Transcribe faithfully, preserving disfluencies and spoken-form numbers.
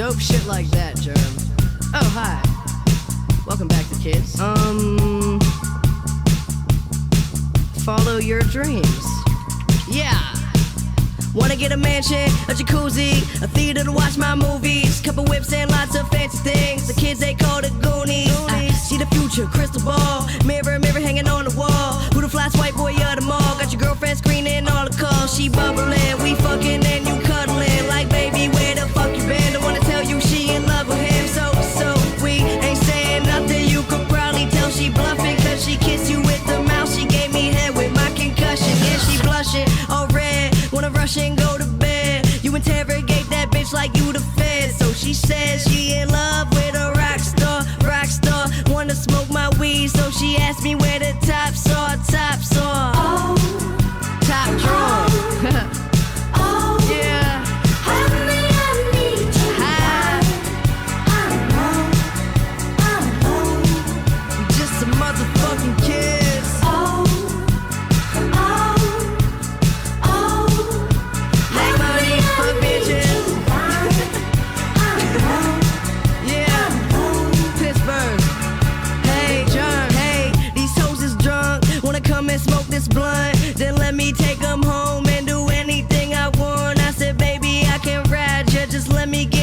Dope shit like that, Germ. Oh, hi. Welcome back to Kids. Um... Follow your dreams. Yeah. Wanna get a mansion, a jacuzzi, a theater to watch my movies, couple whips and lots of fancy things. The kids they call the Goonies. I see the future, crystal ball, mirror, mirror hanging on the wall. Who the flash white boy of the mall? Got your girlfriend screening all the calls. She bubbling, we fucking and you cuddling. Like baby, where the fuck you been? Don't wanna tell you she in love with him. So, so we ain't saying nothing. You could probably tell she bluffing, cause she kissed you with the mouth. She gave me head with my concussion. Yeah, she blushing, all red. Wanna rush and go to bed. You interrogate that bitch like you the fed. So she says she in love with a rock star, rock star. Wanna smoke my weed, so she asked me where the tops are, tops are. Oh, top drawer. Oh, oh, Yeah. honey, I need you. Hi. I'm alone, I'm alone. Just some motherfucking kids. Oh, oh, oh, Make money, fuck bitches. I'm alone, Yeah. Pittsburgh. Hey, John. Hey, these hoes is drunk. Wanna come and smoke this blunt? Then let me take them home and do anything I want. I said, baby, I can ride ya. Just let me get